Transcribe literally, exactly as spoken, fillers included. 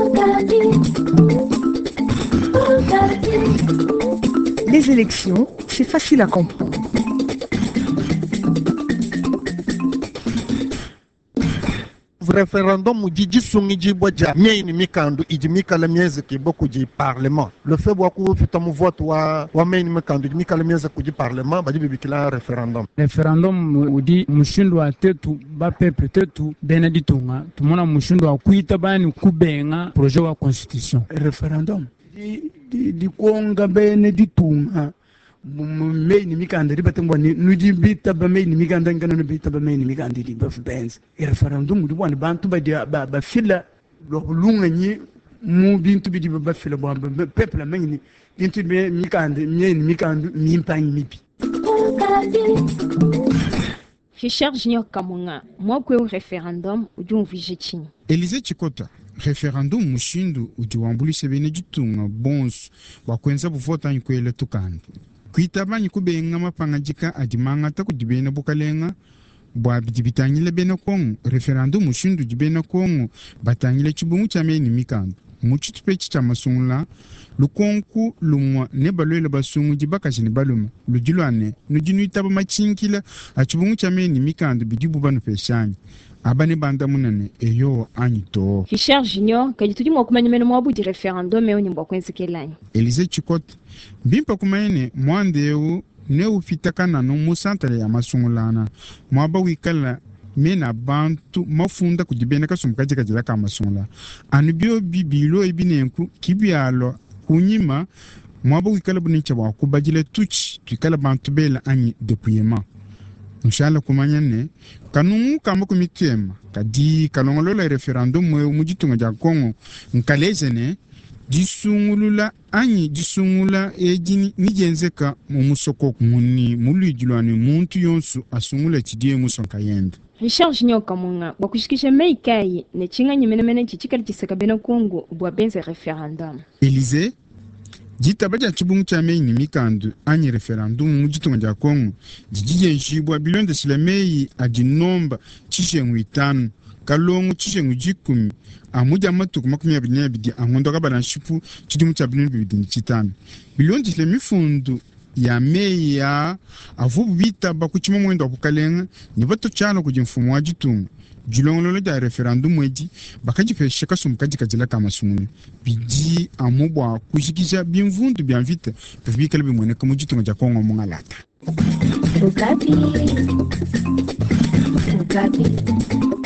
Les élections, c'est facile à comprendre. Référendum jiji sungi ji boja mieni mikandu iji mikala miezi kiboku ji parlement le fait boku fitamu vote wa wa mieni mikandu iji mikala miezi kuji parlement baji bibikila referendum referendum udi mushindu wa tetu ba peuple tetu beneditunga tumona mushindu wa kuita bani kubenga projet wa constitution referendum di di, di konga beneditunga meini mikanda ribate ngwani nudi bita ba meini mikanda ngana no bita ba meini mikanda di ba fbenz e referendum du bwan bantu ba dia ba ba fila lo lunga ni mu bintu bi di ba fila bo ba peuple meini bintu be mikanda meini mikanda mimpani mipi Richard Junior Kamunga moi ko referendum uju mvijechini Elise Chikota referendum mushindu uju wambulise beneditunga bons wakwenza buvota nkwele tukanda kuitabani kubenga mapanga jika adimanga ta kudibena bukalenga bwa bidibitanyile bena kongo referendum mushindu jibena kongo batanyile chibungu cha meni mikando muchitupechi cha masungula lukonku lumwa ne balwele basungu jibaka jini baluma lujilwane nujinu itaba machinkila achibungu cha meni mikando bidibu banu peshani abane banda munane eyo anyito Richard Junior kajituji mwakumanya meno mwabu di referendum eo nyimbo kwenzi kelani Elise Chikota bimpa kumaine mwandeu ne ufitakana no musantale ya masungulana mwaba wikala mena bantu mafunda kujibena kasumkaje kajira ka masungula anubio bibilo ebinenku kibyalo kunyima mwaba wikala bunicha wa kubajile tuchi tukala bantu bela anyi depuyema Nshala kumanyane kanungu kamba kumitema kadi kalongolola referendum mwe umujitunga ja Kongo nkalezene disungulula anyi disungula ejini nijenzeka mu musoko muni mulujulwani muntu yonsu asungula chidie musonka yenda Richard Junior Kamunga bakushikisha meikai ne chinga nyimenemene chichikali chisaka bena Kongo bwa benze referendum Elise Jita baja chibungu cha mei ni mikandu anyi referendum mujitunga ja Kongo jijije nshibwa bilonde sila mei ajinomba chishengu itanu kalongu chishengu jikumi amuja matuku makumi abiri n'abiri angondo kabalashipu chidimu cha binu bibiri n'itanu bilonde sila mifundu ya mei ya avubu bita bakuchima mwendo wakukalenga nibato chano kujimfumu wajitunga julongololo ja referendum weji bakaji pesheka sumkaji kajila kama sumuni biji amubwa kushikisha bimvundu byamvita bibikala bimwene kamujitunga ja Kongo mungalata Okapi. Okapi.